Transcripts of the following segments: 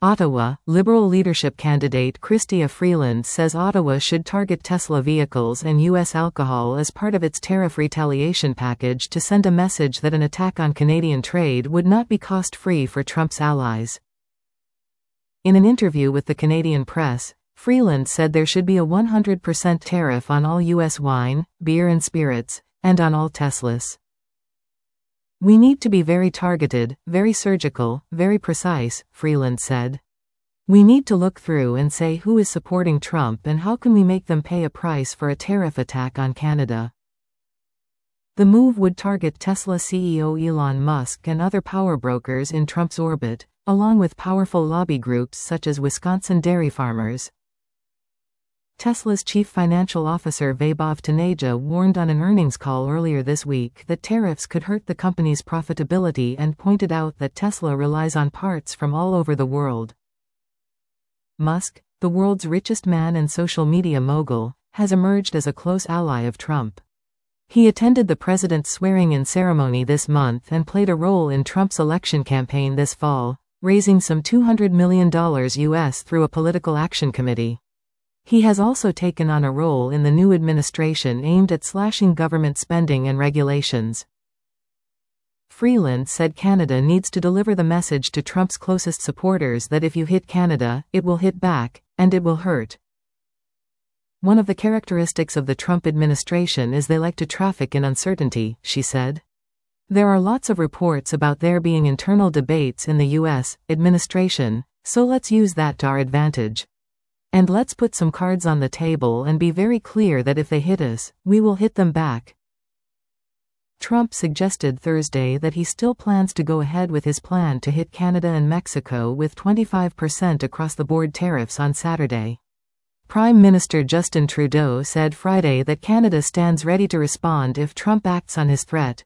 Ottawa, Liberal leadership candidate Chrystia Freeland says Ottawa should target Tesla vehicles and U.S. alcohol as part of its tariff retaliation package to send a message that an attack on Canadian trade would not be cost-free for Trump's allies. In an interview with the Canadian Press, Freeland said there should be a 100% tariff on all U.S. wine, beer and spirits, and on all Teslas. "We need to be very targeted, very surgical, very precise," Freeland said. "We need to look through and say who is supporting Trump and how can we make them pay a price for a tariff attack on Canada." The move would target Tesla CEO Elon Musk and other power brokers in Trump's orbit, along with powerful lobby groups such as Wisconsin dairy farmers. Tesla's chief financial officer Vaibhav Taneja warned on an earnings call earlier this week that tariffs could hurt the company's profitability and pointed out that Tesla relies on parts from all over the world. Musk, the world's richest man and social media mogul, has emerged as a close ally of Trump. He attended the president's swearing-in ceremony this month and played a role in Trump's election campaign this fall, raising some $200 million US through a political action committee. He has also taken on a role in the new administration aimed at slashing government spending and regulations. Freeland said Canada needs to deliver the message to Trump's closest supporters that if you hit Canada, it will hit back, and it will hurt. "One of the characteristics of the Trump administration is they like to traffic in uncertainty," she said. "There are lots of reports about there being internal debates in the U.S. administration, so let's use that to our advantage. And let's put some cards on the table and be very clear that if they hit us, we will hit them back." Trump suggested Thursday that he still plans to go ahead with his plan to hit Canada and Mexico with 25% across-the-board tariffs on Saturday. Prime Minister Justin Trudeau said Friday that Canada stands ready to respond if Trump acts on his threat.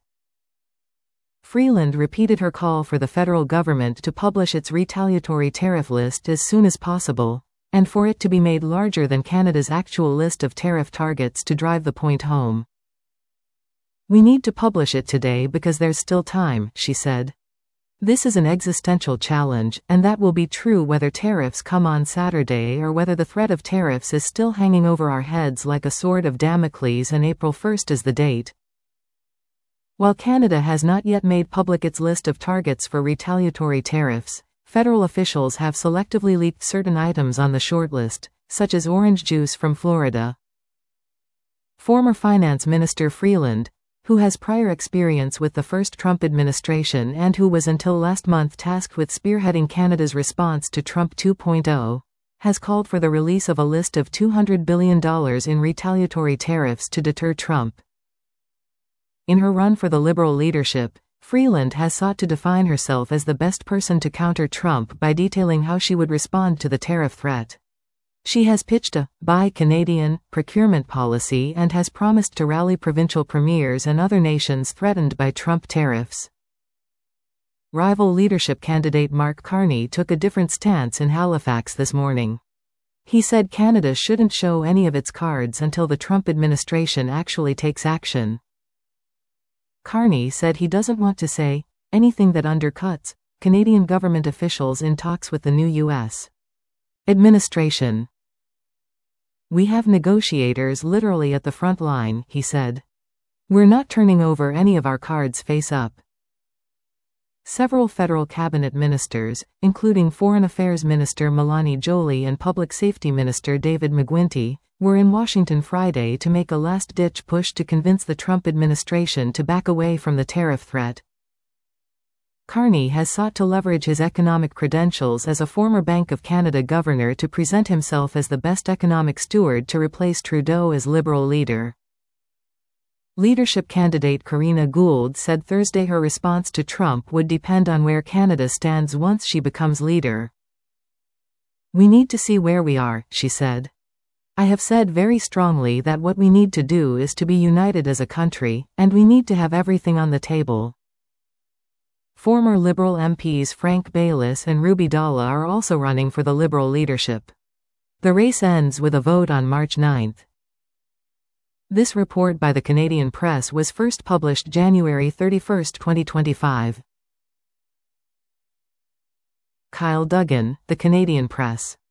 Freeland repeated her call for the federal government to publish its retaliatory tariff list as soon as possible, and for it to be made larger than Canada's actual list of tariff targets to drive the point home. "We need to publish it today because there's still time," she said. "This is an existential challenge, and that will be true whether tariffs come on Saturday or whether the threat of tariffs is still hanging over our heads like a sword of Damocles and April 1st is the date." While Canada has not yet made public its list of targets for retaliatory tariffs, federal officials have selectively leaked certain items on the shortlist, such as orange juice from Florida. Former Finance Minister Freeland, who has prior experience with the first Trump administration and who was until last month tasked with spearheading Canada's response to Trump 2.0, has called for the release of a list of $200 billion in retaliatory tariffs to deter Trump. In her run for the Liberal leadership, Freeland has sought to define herself as the best person to counter Trump by detailing how she would respond to the tariff threat. She has pitched a Buy Canadian procurement policy and has promised to rally provincial premiers and other nations threatened by Trump tariffs. Rival leadership candidate Mark Carney took a different stance in Halifax this morning. He said Canada shouldn't show any of its cards until the Trump administration actually takes action. Carney said he doesn't want to say anything that undercuts Canadian government officials in talks with the new U.S. administration. "We have negotiators literally at the front line," he said. "We're not turning over any of our cards face up." Several federal cabinet ministers, including Foreign Affairs Minister Melanie Joly and Public Safety Minister David McGuinty, were in Washington Friday to make a last-ditch push to convince the Trump administration to back away from the tariff threat. Carney has sought to leverage his economic credentials as a former Bank of Canada governor to present himself as the best economic steward to replace Trudeau as Liberal leader. Leadership candidate Karina Gould said Thursday her response to Trump would depend on where Canada stands once she becomes leader. "We need to see where we are," she said. "I have said very strongly that what we need to do is to be united as a country, and we need to have everything on the table." Former Liberal MPs Frank Baylis and Ruby Dalla are also running for the Liberal leadership. The race ends with a vote on March 9. This report by the Canadian Press was first published January 31, 2025. Kyle Duggan, The Canadian Press.